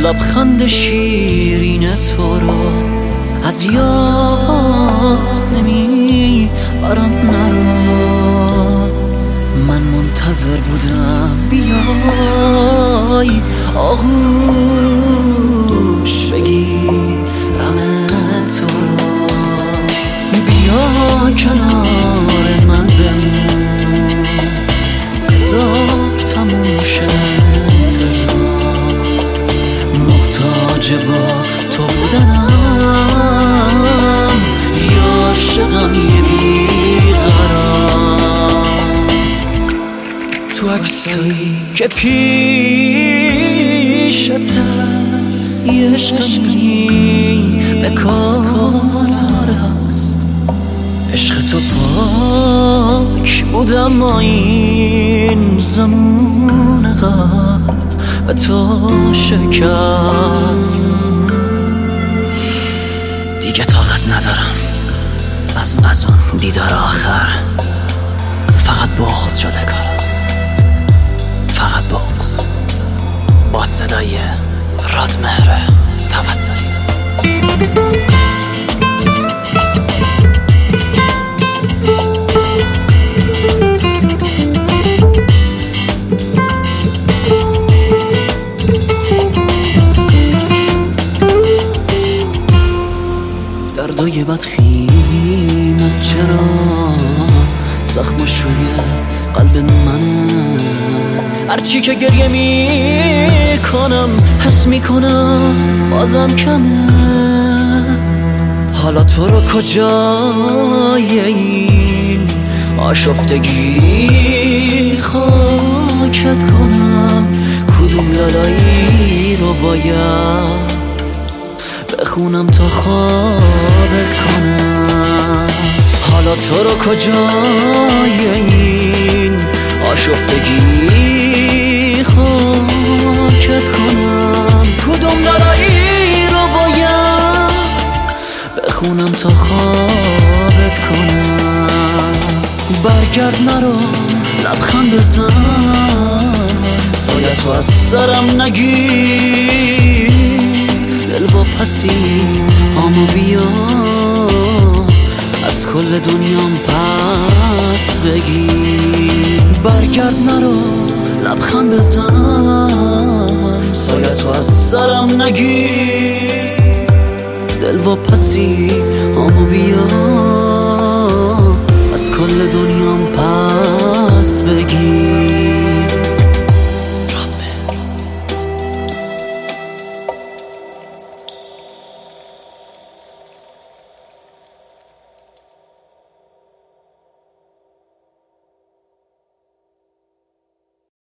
لبخند شیرین تو رو از یاد نمی برم نرو. من منتظر بودم بیای آغوش بگیرم تو رو. بیا کنار من بمون بذار تموم شه انتظار. محتاج با تو بودنم یا عاشقم یه بیقرار. تو عکسی که پیشته یه عشقی به کار هست. عشق تو پاک بودم این زمان قبل و تو شکست. دیگه طاقت ندارم از اون دیدار آخر. فقط بغض شده کارم، فقط بغض با صدای رادمهر توسلی. دردای بدخیمت چرا زخمش روی قلب منه؟ هرچی که گریه میکنم حس میکنم بازم کمه. حالا تو رو کجای این آشفتگی خاکت کنم؟ کدوم لالایی رو باید بخونم تا خوابت کنم؟ حالا تو رو کجای این آشفتگی خاکت کنم؟ کدوم لالایی رو باید بخونم تا خوابت کنم؟ برگرد نرو لبخند بزن سایه تو از سرم نگیر. دل با پسی همو بیا از کل دنیام پس بگیر. برگرد نرو لبخند بزن سایه تو از سرم نگیر. دل با پسی همو بیا